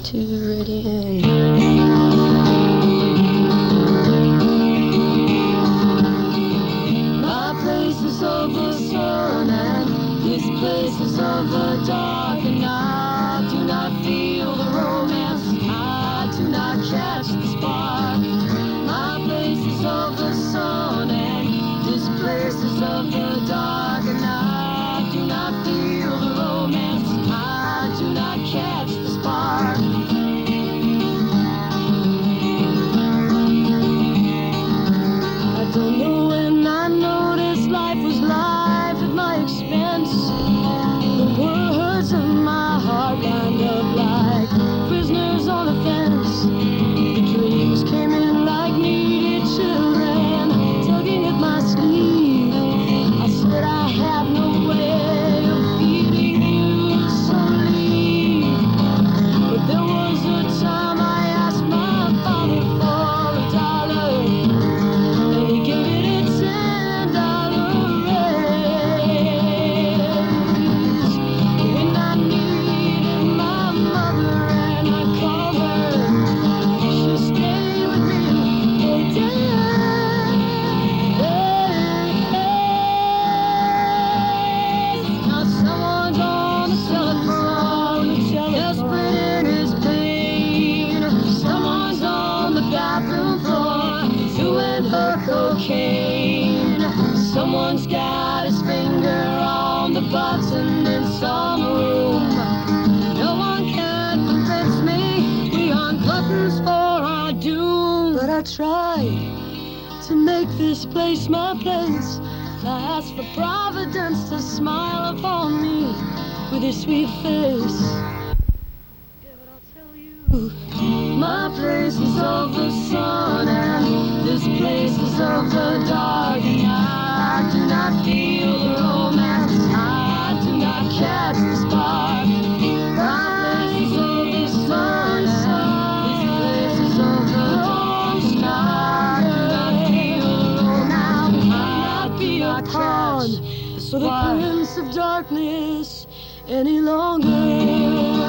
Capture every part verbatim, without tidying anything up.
to red end. My place is of the sun and this place is of the dark, and I do not feel the romance, I do not catch the spark. My place is of the sun and this place is of the dark, and I do not feel the romance, I do not catch the spark. I don't know when I noticed life was life at my expense. The words of my heart lined up like prisoners on a fence. The dreams came in like needed children, tugging at my sleeve. I said I had no way of feeding you, so leave. But there was a time I asked my father for a dollar, and he gave it a ten dollar raise. When I needed my mother and I called her, she stayed with me for days. Now someone's on the telephone, desperate in his pain. Someone's on the bathroom floor, doing her cocaine. Someone's got his finger on the button in some room. No one can convince me we aren't gluttons for our doom. But I tried to make this place my place. I asked for Providence to smile upon me with his sweet face. Yeah, but I'll tell you, my place is of the sun and this place is of the dark, and I do not feel the romance, I do not catch the spark. My place is of the sun and this place is of the dark, and I do not feel the romance, I do not catch the spark. For the prince of darkness any longer.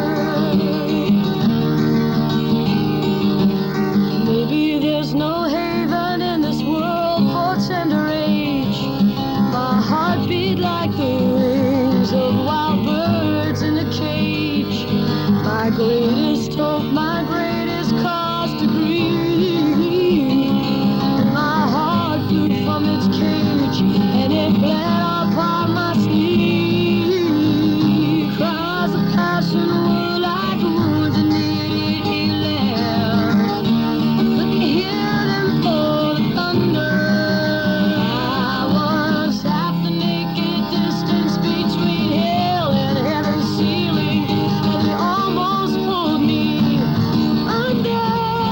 Maybe there's no haven in this world for tender age. My heart beat like the wings of wild birds in a cage. My greatest hope, my greatest cause to grieve. And my heart flew from its cage and it bled upon my sleeve. Cries of passion were like wounds and needed healing. Couldn't hear them for the thunder. I was half the naked distance between hell and heaven's ceiling, and they almost pulled me under.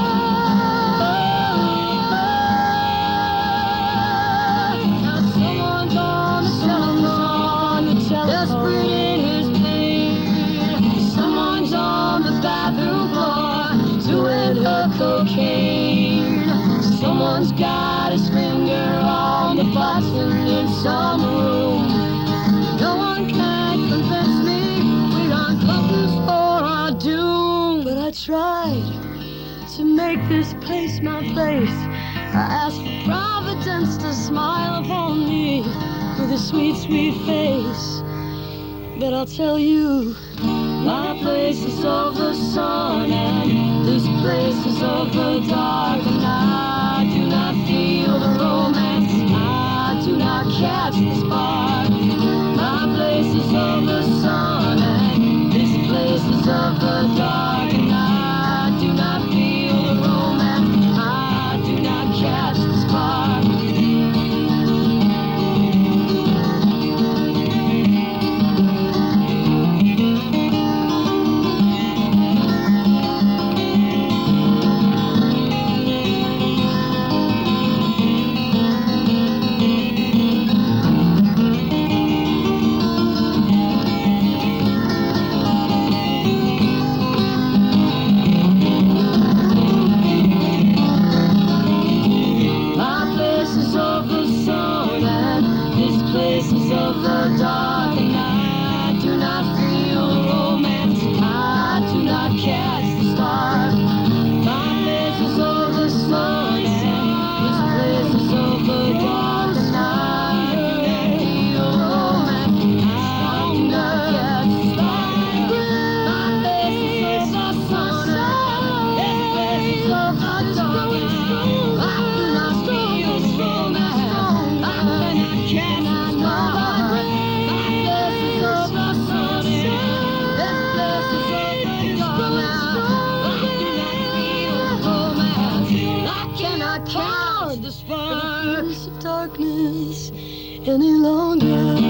Now someone's on the telephone, desperate in his pain. Someone's on the bathroom floor, doing her cocaine. Someone's got his finger on the button in some room. No one can convince me we aren't gluttons for our doom. But I tried to make this place my place. I asked for Providence to smile upon me with a sweet, sweet face. But I'll tell you, my place is of the sun and this place is of the dark, and I do not feel the romance, I do not catch the spark. My place is of the sun and this place is of the dark, and I do not feel the romance, I do not catch the spark. any longer.